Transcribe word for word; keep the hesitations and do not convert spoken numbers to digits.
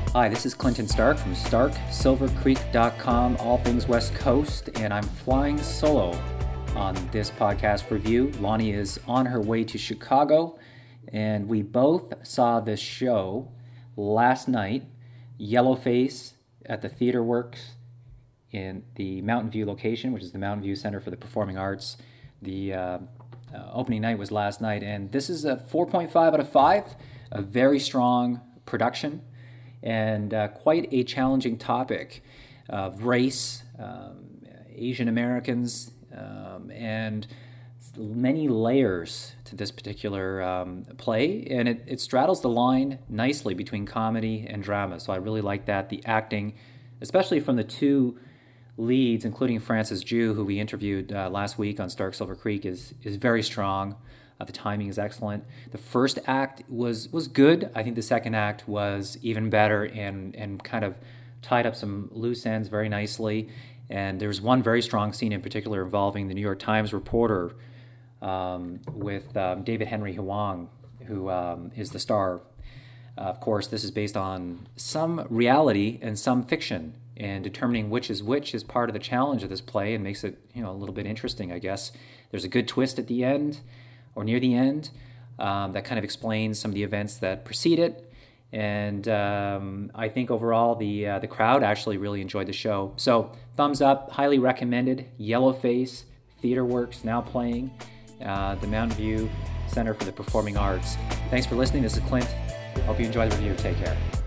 Hi, this is Clinton Stark from stark silver creek dot com, all things West Coast, and I'm flying solo on this podcast review. Lonnie is on her way to Chicago, and we both saw this show last night, Yellowface, at the Theater Works in the Mountain View location, which is the Mountain View Center for the Performing Arts. The uh, uh, opening night was last night, and this is a four point five out of five, a very strong production, and uh, quite a challenging topic of race, um, Asian Americans, um, and many layers to this particular um, play, and it, it straddles the line nicely between comedy and drama, so I really like that. The acting, especially from the two leads, including Francis Ju, who we interviewed uh, last week on Stark Silver Creek, is is very strong. Uh, the timing is excellent. The first act was was good. I think the second act was even better and and kind of tied up some loose ends very nicely. And there's one very strong scene in particular involving the New York Times reporter um, with um, David Henry Hwang, who um, is the star. Uh, of course, this is based on some reality and some fiction, and determining which is which is part of the challenge of this play and makes it, you know, a little bit interesting, I guess. There's a good twist at the end, or near the end, um, that kind of explains some of the events that precede it. And um, I think overall the uh, the crowd actually really enjoyed the show. So thumbs up, highly recommended. Yellowface, Theater Works, now playing, uh, the Mountain View Center for the Performing Arts. Thanks for listening. This is Clint. Hope you enjoy the review. Take care.